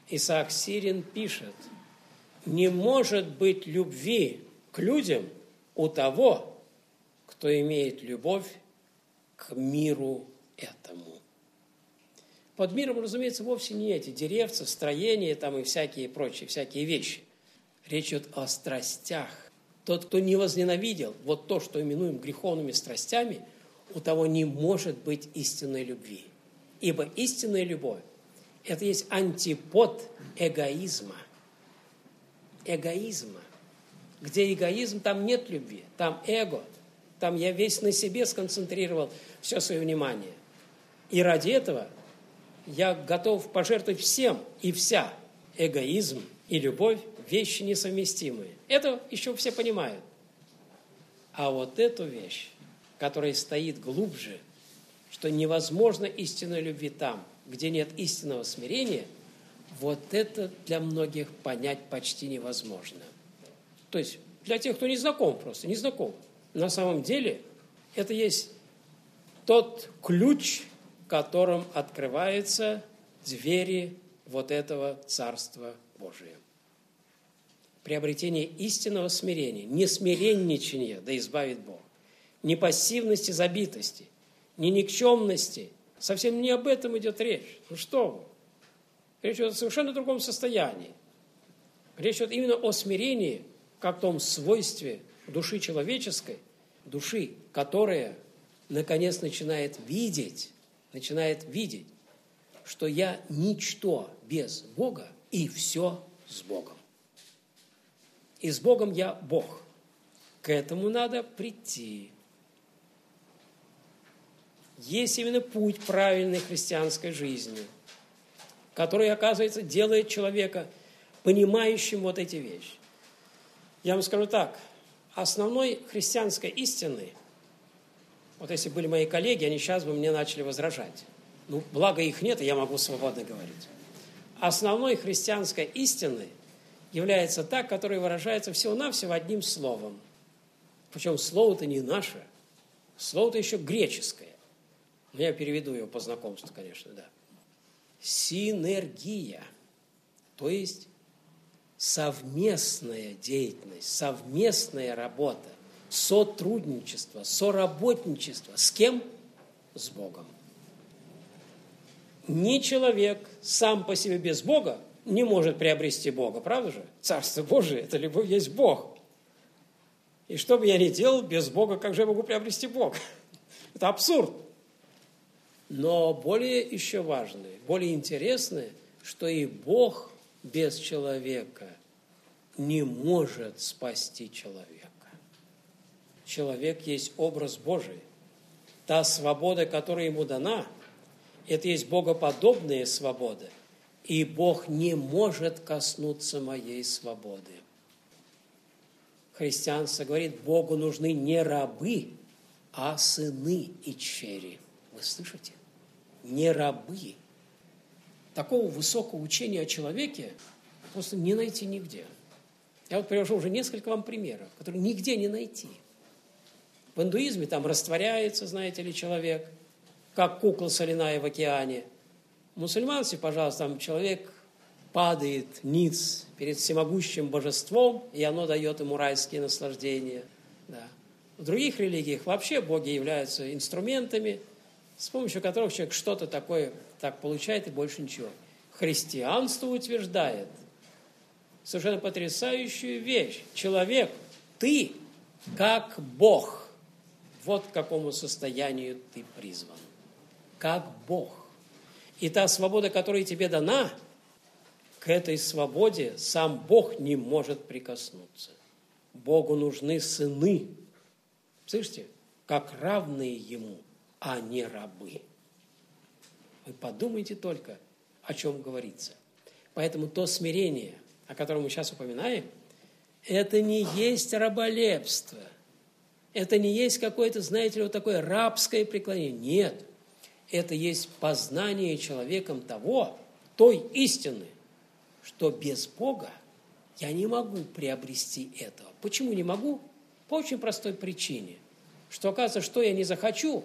Исаак Сирин пишет: «Не может быть любви к людям у того, кто имеет любовь к миру этому». Под миром, разумеется, вовсе не эти деревца, строения там и всякие прочие, всякие вещи. Речь идет о страстях. Тот, кто не возненавидел вот то, что именуем греховными страстями, у того не может быть истинной любви. Ибо истинная любовь – это есть антипод эгоизма. Эгоизма. Где эгоизм, там нет любви, там эго. Там я весь на себе сконцентрировал все свое внимание. И ради этого я готов пожертвовать всем и вся. Эгоизм и любовь – вещи несовместимые. Это еще все понимают. А вот эту вещь, которая стоит глубже, что невозможно истинной любви там, где нет истинного смирения, вот это для многих понять почти невозможно. То есть для тех, кто не знаком просто, не знаком. На самом деле это есть тот ключ, которым открываются двери вот этого Царства Божия. Приобретение истинного смирения, не смиренничания, да избавит Бог, не пассивности, забитости, не никчемности. Совсем не об этом идет речь. Ну что вы? Речь идет о совершенно другом состоянии. Речь идет именно о смирении, как том свойстве души человеческой, души, которая, наконец, начинает видеть, что я ничто без Бога и все с Богом. И с Богом я Бог. К этому надо прийти. Есть именно путь правильной христианской жизни, который, оказывается, делает человека понимающим вот эти вещи. Я вам скажу так, основной христианской истиной, вот если были мои коллеги, они сейчас бы мне начали возражать. Ну, благо их нет, и я могу свободно говорить. Основной христианской истиной является та, которая выражается всего-навсего одним словом. Причем слово-то не наше, слово-то еще греческое. Я переведу его по знакомству, конечно, да. Синергия, то есть совместная деятельность, совместная работа, сотрудничество, соработничество. С кем? С Богом. Ни человек сам по себе без Бога не может приобрести Бога, правда же? Царство Божие – это любовь, есть Бог. И что бы я ни делал без Бога, как же я могу приобрести Бога? Это абсурд. Но более еще важное, более интересное, что и Бог без человека не может спасти человека. Человек есть образ Божий. Та свобода, которая ему дана, это есть богоподобная свобода. И Бог не может коснуться моей свободы. Христианство говорит, Богу нужны не рабы, а сыны и дщери. Вы слышите? Не рабы. Такого высокого учения о человеке просто не найти нигде. Я вот привожу уже несколько вам примеров, которые нигде не найти. В индуизме там растворяется, знаете ли, человек, как кукла соляная в океане. В мусульманстве, пожалуйста, там человек падает ниц перед всемогущим божеством, и оно дает ему райские наслаждения. Да. В других религиях вообще боги являются инструментами, с помощью которых человек что-то такое так получает и больше ничего. Христианство утверждает совершенно потрясающую вещь. Человек, ты как Бог. Вот к какому состоянию ты призван. Как Бог. И та свобода, которая тебе дана, к этой свободе сам Бог не может прикоснуться. Богу нужны сыны. Слышите? Как равные Ему, а не рабы. Вы подумайте только, о чем говорится. Поэтому то смирение, о котором мы сейчас упоминаем, это не есть раболепство. Это не есть какое-то, знаете ли, вот такое рабское преклонение. Нет. Это есть познание человеком той истины, что без Бога я не могу приобрести этого. Почему не могу? По очень простой причине. Что, оказывается, что я не захочу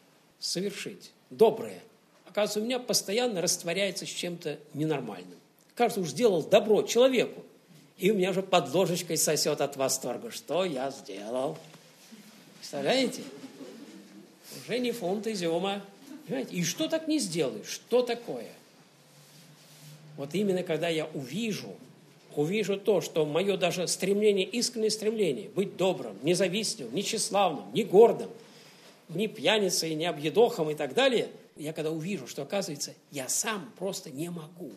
совершить доброе, оказывается, у меня постоянно растворяется с чем-то ненормальным. кажется, уж сделал добро человеку. И у меня уже под ложечкой сосет от восторга. Что я сделал? Представляете? Уже не фунт изюма. Понимаете? И что так не сделаешь? Что такое? Вот именно когда я увижу то, что мое даже стремление, искреннее стремление быть добрым, независимым, не тщеславным, не гордым, не пьяницей, не объедохом и так далее, я когда увижу, что, оказывается, я сам просто не могу.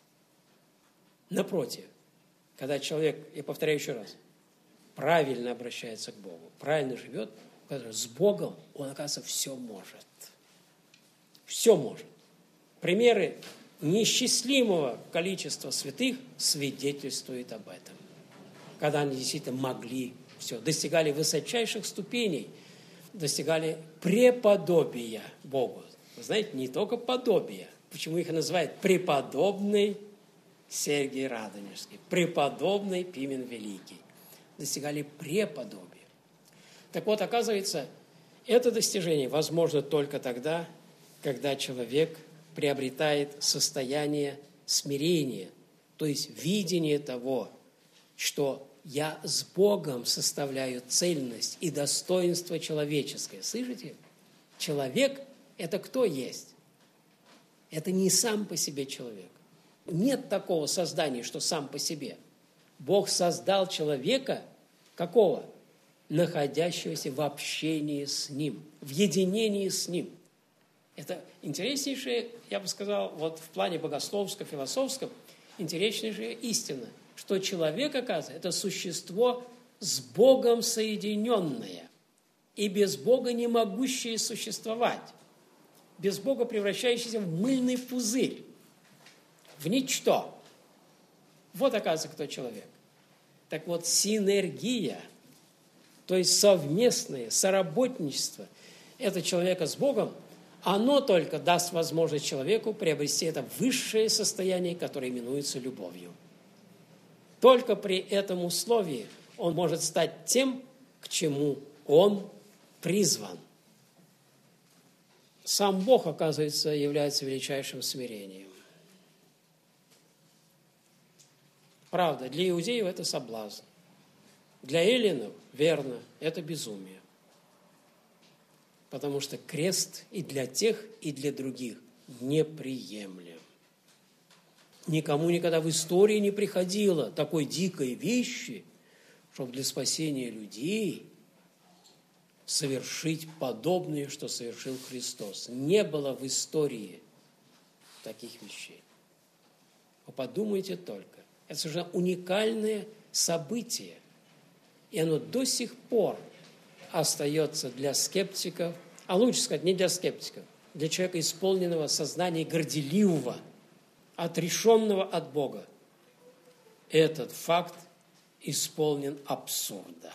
Напротив, когда человек, я повторяю еще раз, правильно обращается к Богу, правильно живет, с Богом он, оказывается, все может. Все может. Примеры неисчислимого количества святых свидетельствуют об этом. Когда они действительно могли все, достигали высочайших ступеней, достигали преподобия Богу. Вы знаете, не только подобия. Почему их называют преподобный Сергий Радонежский, преподобный Пимен Великий. Достигали преподобия. Так вот, оказывается, это достижение возможно только тогда, когда человек приобретает состояние смирения, то есть видение того, что я с Богом составляю цельность и достоинство человеческое. Слышите? Человек – это кто есть? Это не сам по себе человек. Нет такого создания, что сам по себе. Бог создал человека какого? Находящегося в общении с Ним, в единении с Ним. Это интереснейшая, я бы сказал, вот в плане богословском, философском, интереснейшая истина, что человек, оказывается, это существо с Богом соединенное и без Бога не могущее существовать, без Бога превращающееся в мыльный пузырь, в ничто. Вот, оказывается, кто человек. Так вот, синергия, то есть совместное соработничество этого человека с Богом, оно только даст возможность человеку приобрести это высшее состояние, которое именуется любовью. Только при этом условии он может стать тем, к чему он призван. Сам Бог, оказывается, является величайшим смирением. Правда, для иудеев это соблазн. Для эллинов, верно, это безумие. Потому что крест и для тех, и для других неприемлем. Никому никогда в истории не приходило такой дикой вещи, чтобы для спасения людей совершить подобное, что совершил Христос. Не было в истории таких вещей. Вы подумайте только. Это совершенно уникальное событие. И оно до сих пор остается для скептиков, а лучше сказать, не для скептиков, для человека, исполненного сознания горделивого, отрешенного от Бога. Этот факт исполнен абсурда.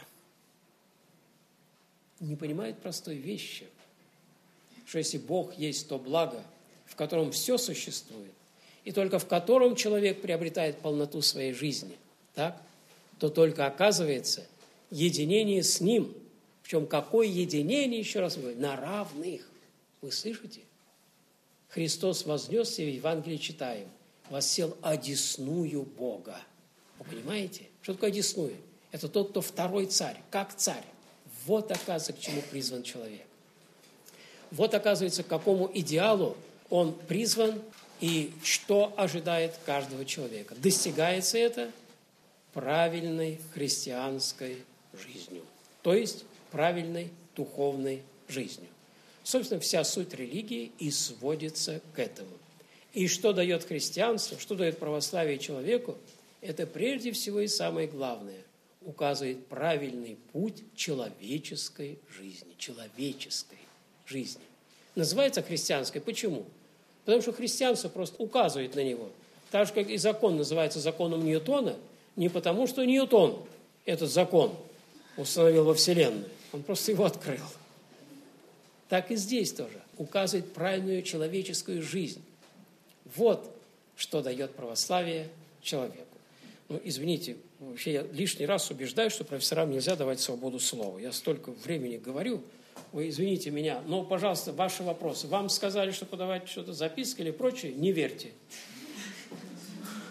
Не понимают простой вещи, что если Бог есть то благо, в котором все существует, и только в котором человек приобретает полноту своей жизни, так, то только оказывается единение с Ним. Причем какое единение, еще раз говорю, на равных. Вы слышите? Христос вознесся, в Евангелии читаем, воссел одесную Бога. Вы понимаете? Что такое одесную? Это тот, кто второй царь, как царь. Вот, оказывается, к чему призван человек. Вот, оказывается, к какому идеалу он призван и что ожидает каждого человека. Достигается это правильной христианской жизнью, то есть правильной духовной жизнью. Собственно, вся суть религии и сводится к этому. И что дает христианство, что дает православие человеку, это прежде всего и самое главное – указывает правильный путь человеческой жизни. Человеческой жизни. Называется христианской. Почему? Потому что христианство просто указывает на него. Так же, как и закон называется законом Ньютона, не потому, что Ньютон этот закон установил во Вселенной, он просто его открыл. Так и здесь тоже указывает правильную человеческую жизнь. Вот что дает православие человеку. Ну, извините, вообще я лишний раз убеждаю, что профессорам нельзя давать свободу слова. Я столько времени говорю, вы извините меня, но, пожалуйста, ваши вопросы. Вам сказали, что подавать что-то записки или прочее, не верьте.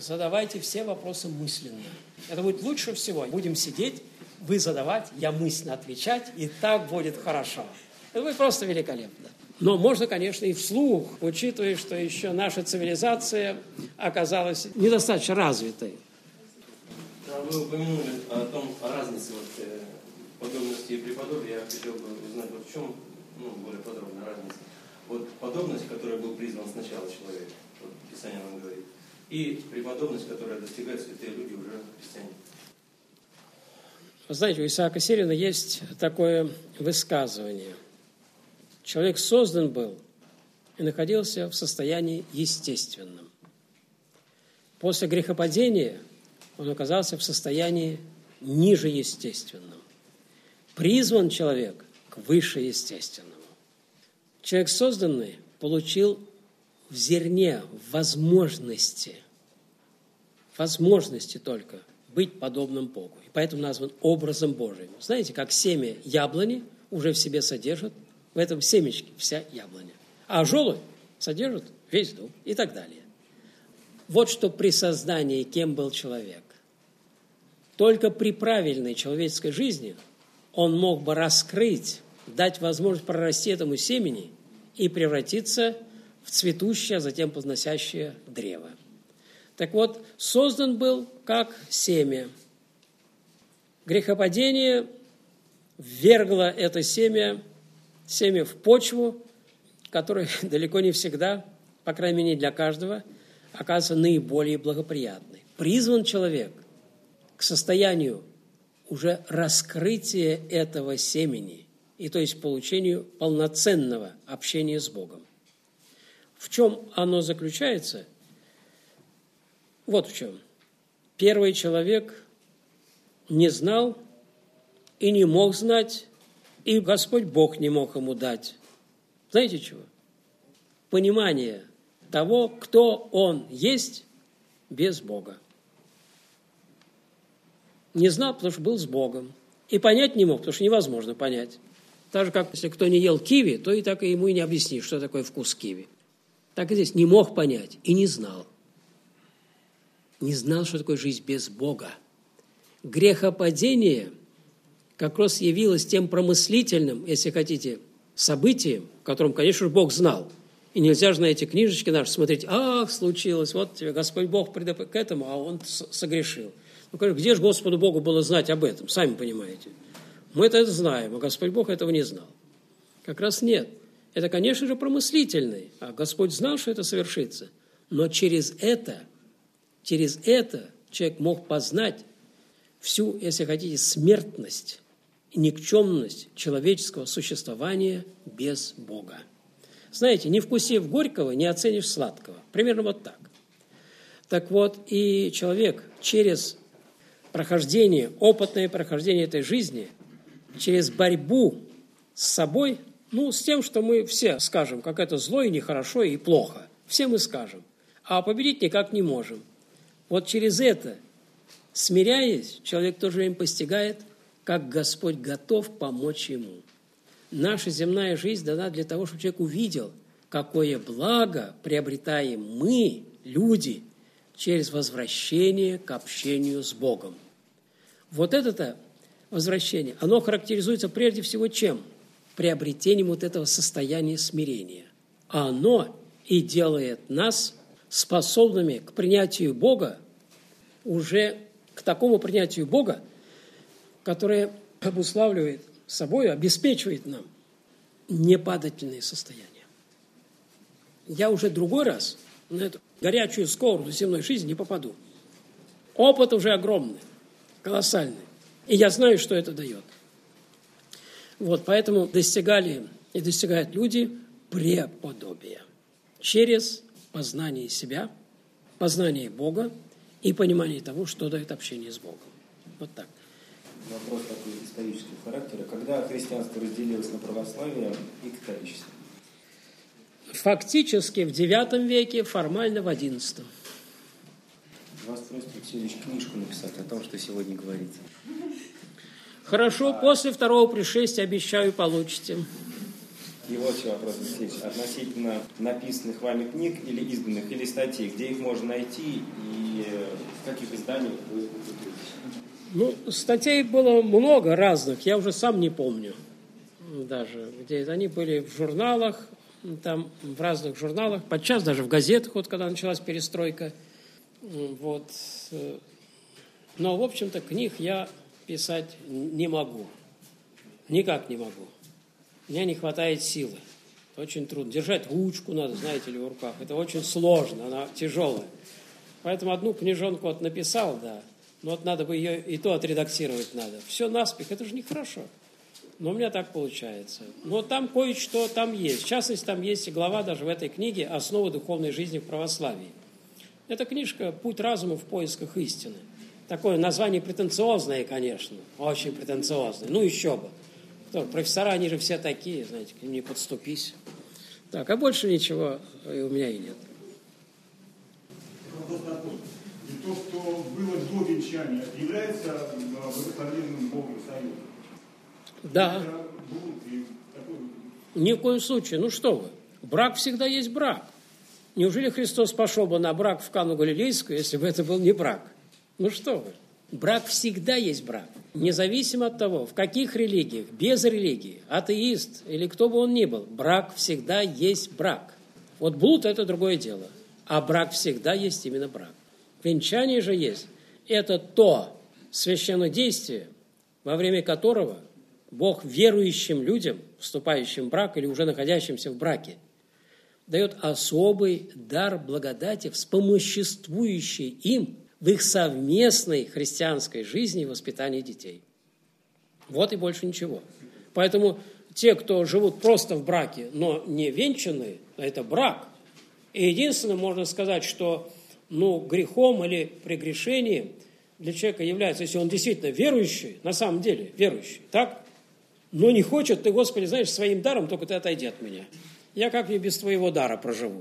задавайте все вопросы мысленно. Это будет лучше всего. Будем сидеть, вы задавать, я мысленно отвечать, и так будет хорошо. Это будет просто великолепно. Но можно, конечно, и вслух, учитывая, что еще наша цивилизация оказалась недостаточно развитой. Вы упомянули о разнице подобности и преподобия. Я хотел бы узнать, в чем более подробно разница. Подобность, которая был призван сначала человек, Писание нам говорит, и преподобность, которая достигает святые люди, уже христиане. Вы знаете, у Исаака Сирина есть такое высказывание. Человек создан был и находился в состоянии естественном. После грехопадения он оказался в состоянии ниже естественном. Призван человек к вышеестественному. Человек созданный получил в зерне возможности только быть подобным Богу. И поэтому назван образом Божиим. Знаете, как семя яблони уже в себе содержит, в этом семечке вся яблоня. А желудь содержит весь дуб и так далее. Вот что при создании кем был человек. Только при правильной человеческой жизни он мог бы раскрыть, дать возможность прорасти этому семени и превратиться в цветущее, а затем плодоносящее древо. Так вот, создан был как семя. Грехопадение ввергло это семя в почву, которая далеко не всегда, по крайней мере, не для каждого, оказывается наиболее благоприятной. Призван человек к состоянию уже раскрытия этого семени, и то есть получению полноценного общения с Богом. В чем оно заключается? Вот в чем. Первый человек не знал и не мог знать, и Господь Бог не мог ему дать. Знаете чего? Понимание того, кто он есть без Бога. Не знал, потому что был с Богом. И понять не мог, потому что невозможно понять. Так же, как если кто не ел киви, то и так и ему и не объяснишь, что такое вкус киви. Так и здесь не мог понять и не знал. Не знал, что такое жизнь без Бога. Грехопадение как раз явилось тем промыслительным, если хотите, событием, в котором, конечно же, Бог знал. И нельзя же на эти книжечки наши смотреть, ах, случилось, вот тебе Господь Бог придет к этому, а он согрешил. Ну, где же Господу Богу было знать об этом, сами понимаете. Мы это знаем, а Господь Бог этого не знал. Как раз нет. Это, конечно же, промыслительный, а Господь знал, что это совершится. Но через это человек мог познать всю, если хотите, смертность и никчемность человеческого существования без Бога. Знаете, не вкусив горького, не оценишь сладкого. Примерно вот так. Так вот, и человек через прохождение, опытное прохождение этой жизни, через борьбу с собой, с тем, что мы все скажем, как это зло и нехорошо и плохо. Все мы скажем. А победить никак не можем. Вот через это, смиряясь, человек в то же время постигает, как Господь готов помочь ему. Наша земная жизнь дана для того, чтобы человек увидел, какое благо приобретаем мы, люди, через возвращение к общению с Богом. Вот это возвращение, оно характеризуется прежде всего чем? Приобретением вот этого состояния смирения. А оно и делает нас способными к принятию Бога, уже к такому принятию Бога, которое обуславливает собой, обеспечивает нам непадательное состояние. Я уже другой раз на эту горячую сковороду земной жизни не попаду. Опыт уже огромный, колоссальный. И я знаю, что это дает. Вот, поэтому достигали и достигают люди преподобия через познание себя, познание Бога и понимание того, что дает общение с Богом. Вот так. Вопрос такой исторического характера. Когда христианство разделилось на православие и католичество? Фактически в IX веке, формально в XI. Вас просят Алексеевич книжку написать о том, что сегодня говорится. Хорошо, после второго пришествия, обещаю, получите. И вот еще вопрос, Алексеевич, относительно написанных вами книг или изданных, или статей, где их можно найти и в каких изданиях вы публикуете? Статей было много разных, я уже сам не помню даже, где они были в журналах, там в разных журналах, подчас даже в газетах, вот когда началась перестройка. Вот. Но, в общем-то, книг я писать не могу. Никак не могу. Мне не хватает силы. Очень трудно. Держать ручку надо, знаете ли, в руках. Это очень сложно, она тяжелая. Поэтому одну книжонку вот написал, да, но вот надо бы ее и то отредактировать надо. Все наспех, это же нехорошо. Но у меня так получается. Но там кое-что там есть. В частности, там есть и глава даже в этой книге «Основы духовной жизни в православии». Эта книжка «Путь разума в поисках истины». Такое название претенциозное, конечно, очень претенциозное. Ну, еще бы. Профессора, они же все такие, знаете, к ним не подступись. Так, а больше ничего у меня и нет. И то, что было до венчания, является благословенным Богом союзом? Да. Ни в коем случае. Ну что вы, брак всегда есть брак. Неужели Христос пошел бы на брак в Кану Галилейскую, если бы это был не брак? Ну что вы, брак всегда есть брак. Независимо от того, в каких религиях, без религии, атеист или кто бы он ни был, брак всегда есть брак. Вот блуд – это другое дело, а брак всегда есть именно брак. Венчание же есть. Это то священное действие, во время которого Бог верующим людям, вступающим в брак или уже находящимся в браке, дает особый дар благодати, вспомоществующий им в их совместной христианской жизни и воспитании детей. Вот и больше ничего. Поэтому те, кто живут просто в браке, но не венчанные, это брак. И единственное, можно сказать, что грехом или прегрешением для человека является, если он действительно верующий, на самом деле верующий, так? Но не хочет, ты, Господи, знаешь, своим даром, только ты отойди от меня. Я как-нибудь без твоего дара проживу.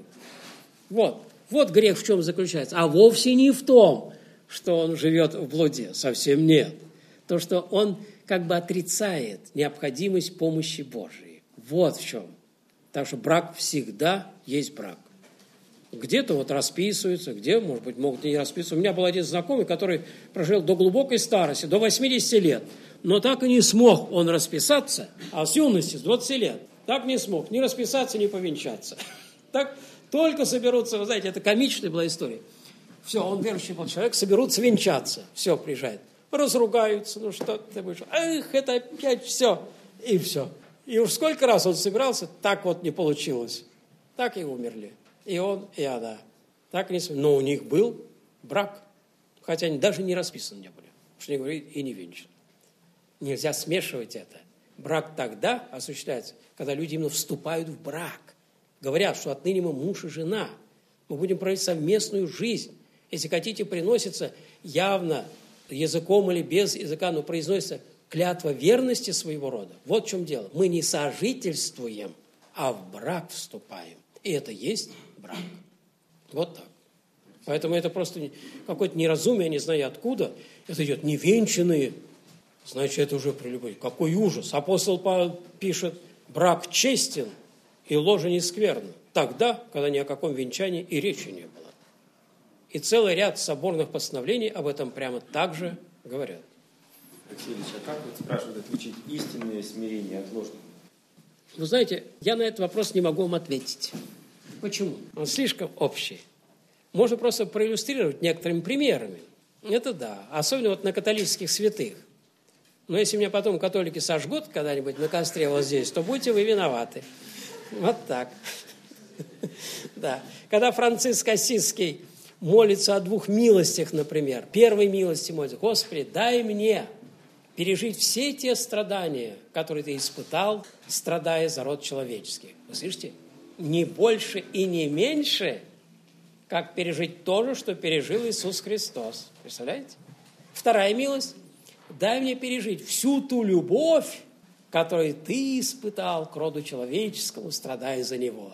Вот грех в чем заключается. А вовсе не в том, что он живет в блуде. Совсем нет. То, что он как бы отрицает необходимость помощи Божией. Вот в чем. Так что брак всегда есть брак. Где-то вот расписываются, где, может быть, могут и не расписываться. У меня был один знакомый, который прожил до глубокой старости, до 80 лет. Но так и не смог он расписаться, а с юности, с 20 лет, так не смог ни расписаться, ни повенчаться. Так только соберутся, вы знаете, это комичная была история. Все, он верующий был человек, соберутся венчаться. Все, приезжает. Разругаются, ну что ты будешь, это опять все. И все. И уж сколько раз он собирался, так вот не получилось. Так и умерли. И он, и она. Так не смогли. Но у них был брак. Хотя они даже не расписаны не были. Что не говори, и не венчаны. Нельзя смешивать это. Брак тогда осуществляется, когда люди именно вступают в брак. Говорят, что отныне мы муж и жена. Мы будем проводить совместную жизнь. Если хотите, приносится явно языком или без языка, но произносится клятва верности своего рода. Вот в чем дело. Мы не сожительствуем, а в брак вступаем. И это есть брак. Вот так. Поэтому это просто какое-то неразумие, не знаю откуда. Это идет невенчанные. Значит, это уже прелюбовь. Какой ужас. Апостол Павел пишет, брак честен и ложа не скверна. Тогда, когда ни о каком венчании и речи не было. И целый ряд соборных постановлений об этом прямо так же говорят. Алексей Ильич, а как вот спрашивают отличить истинное смирение от ложного? Вы знаете, я на этот вопрос не могу вам ответить. Почему? Он слишком общий. Можно просто проиллюстрировать некоторыми примерами. Это да. Особенно вот на католических святых. Но если меня потом католики сожгут когда-нибудь на костре вот здесь, то будете вы виноваты. Вот так. Да. Когда Франциск Ассизский молится о 2 милостях, например. Первой милости молится: Господи, дай мне пережить все те страдания, которые ты испытал, страдая за род человеческий. Вы слышите? Не больше и не меньше, как пережить то же, что пережил Иисус Христос. Представляете? Вторая милость: дай мне пережить всю ту любовь, которую ты испытал к роду человеческому, страдая за него.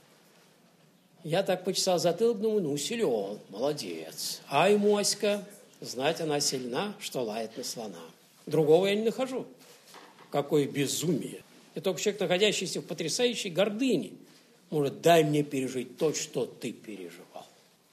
Я так почесал затылок, думаю, силен, молодец. Ай, моська, знать она сильна, что лает на слона. Другого я не нахожу. Какое безумие. И только человек, находящийся в потрясающей гордыне, может: дай мне пережить то, что ты переживал.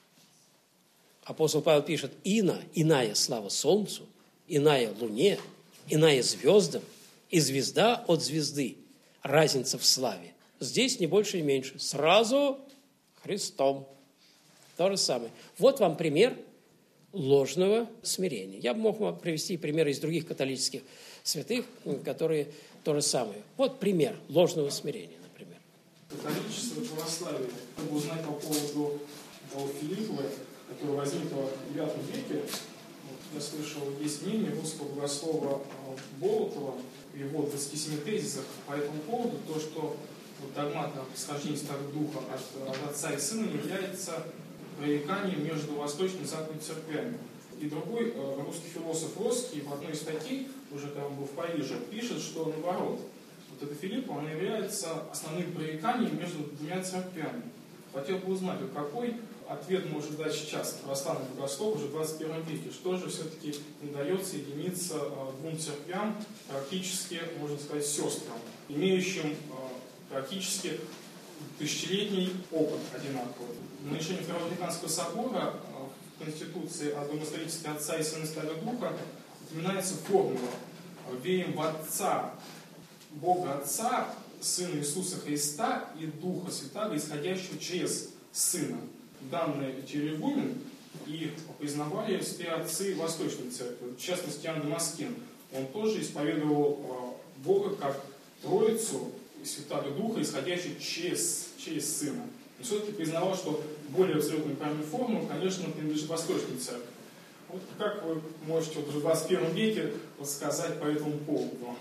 Апостол Павел пишет: иная слава солнцу, иная луне, иная звездам, и звезда от звезды. Разница в славе. Здесь не больше, не меньше. Сразу Христом. То же самое. Вот вам пример ложного смирения. Я бы мог вам привести примеры из других католических святых, которые то же самое. Вот пример ложного смирения, например. Католичество и православие. Чтобы узнать по поводу Филиппа, который возникло в IX веке, я слышал, есть мнение русского богослова Болотова в его 27 тезисах по этому поводу, то, что догмат о происхождении Святого Духа от Отца и Сына является пререканием между Восточной и Западной церквями. И другой русский философ Роский в одной из статей, уже когда он был в Париже, пишет, что наоборот, вот это Филиппа, он является основным пререканием между двумя церквями. Хотел бы узнать, какой ответ может дать сейчас православный богослов уже в 21 веке. Что же все-таки не дает соединиться двум церквям, практически, можно сказать, сестрам, имеющим практически тысячелетний опыт одинаковый. На решении Второго Ватиканского собора в Конституции о домостроительстве Отца и Сына и Святого Духа упоминается формула: верим в Отца, Бога Отца, Сына Иисуса Христа и Духа Святаго, исходящего через Сына. Данный Теревумен и признавали все отцы Восточной Церкви, в частности Иоанн Дамаскин. Он тоже исповедовал Бога как Троицу и Святаго Духа, исходящего через Сына. Но все-таки признавал, что более абсолютную правильную форму, конечно, принадлежит Восточной Церкви. Вот как вы можете в 21 веке сказать по этому поводу?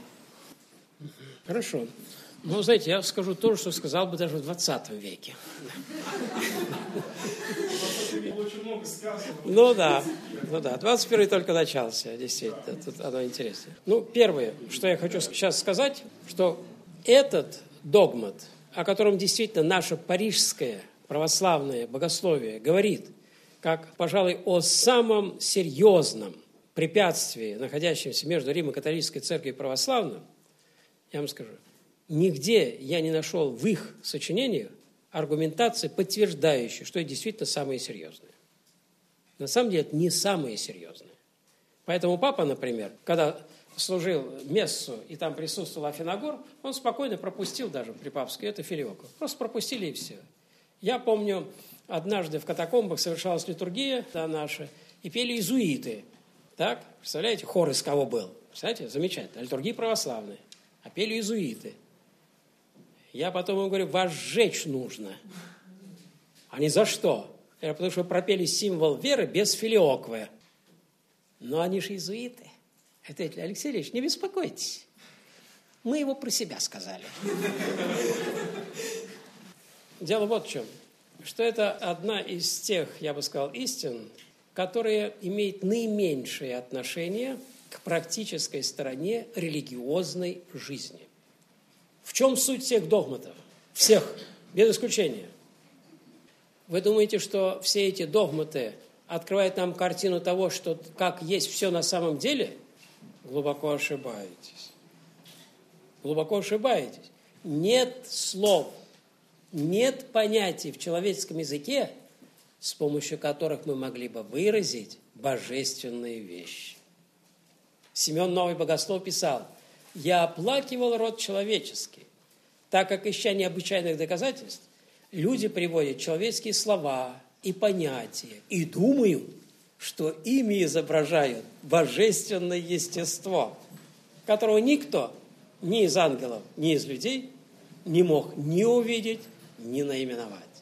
Хорошо. Ну, знаете, я скажу то, что сказал бы даже в 20 веке. Очень много сказано. Ну да, 21 только начался, действительно, тут оно интереснее. Ну, первое, что я хочу сейчас сказать, что этот догмат, о котором действительно наше парижское православное богословие говорит, как, пожалуй, о самом серьезном препятствии, находящемся между Римо-католической церковью и православным, я вам скажу, нигде я не нашел в их сочинениях аргументации, подтверждающей, что это действительно самое серьезное. На самом деле это не самое серьезное. Поэтому папа, например, когда служил мессу и там присутствовал Афиногор, он спокойно пропустил даже при папской, это Филиоку. Просто пропустили и все. Я помню, однажды в катакомбах совершалась литургия наша, и пели иезуиты. Так, представляете, хор из кого был? Представляете, замечательно, литургия православная. А пели иезуиты. Я потом им говорю: вас сжечь нужно. Они: за что? Я говорю: потому что пропели символ веры без филиоквы. Но они же иезуиты. Это Алексей Ильич, не беспокойтесь. Мы его про себя сказали. Дело вот в чем. Что это одна из тех, я бы сказал, истин, которые имеют наименьшее отношение к практической стороне религиозной жизни. В чем суть всех догматов? Всех, без исключения. Вы думаете, что все эти догматы открывают нам картину того, что как есть все на самом деле? Глубоко ошибаетесь. Глубоко ошибаетесь. Нет слов, нет понятий в человеческом языке, с помощью которых мы могли бы выразить божественные вещи. Симеон Новый Богослов писал: «Я оплакивал род человеческий, так как, ища необычайных доказательств, люди приводят человеческие слова и понятия и думают, что ими изображают божественное естество, которого никто ни из ангелов, ни из людей не мог ни увидеть, ни наименовать».